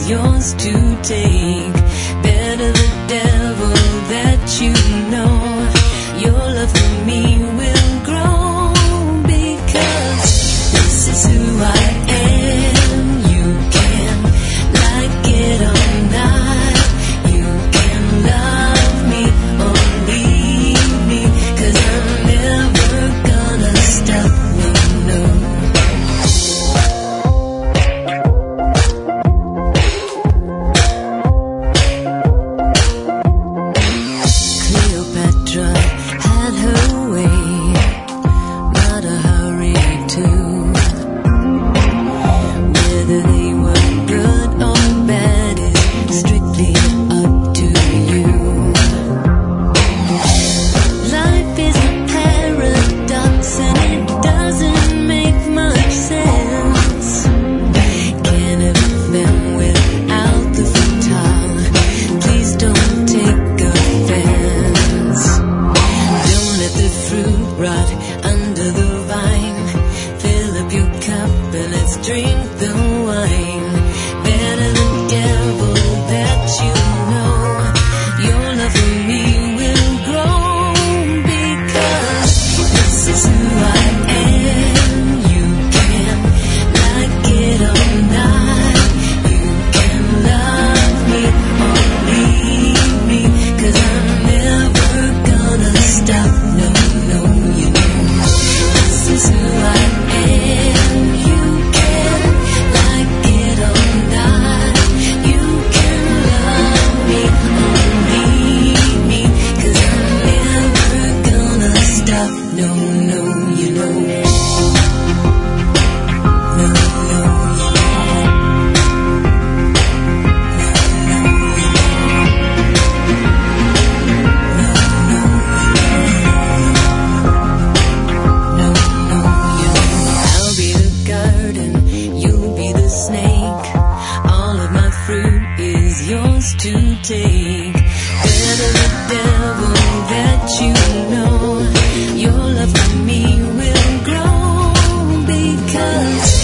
is yours to take. Better the devil that you know. Your love for me will grow, because this is who I am. You can like it or not. You can love me or leave me, 'cause I'm never gonna stop, no, no. Your love for me will grow, because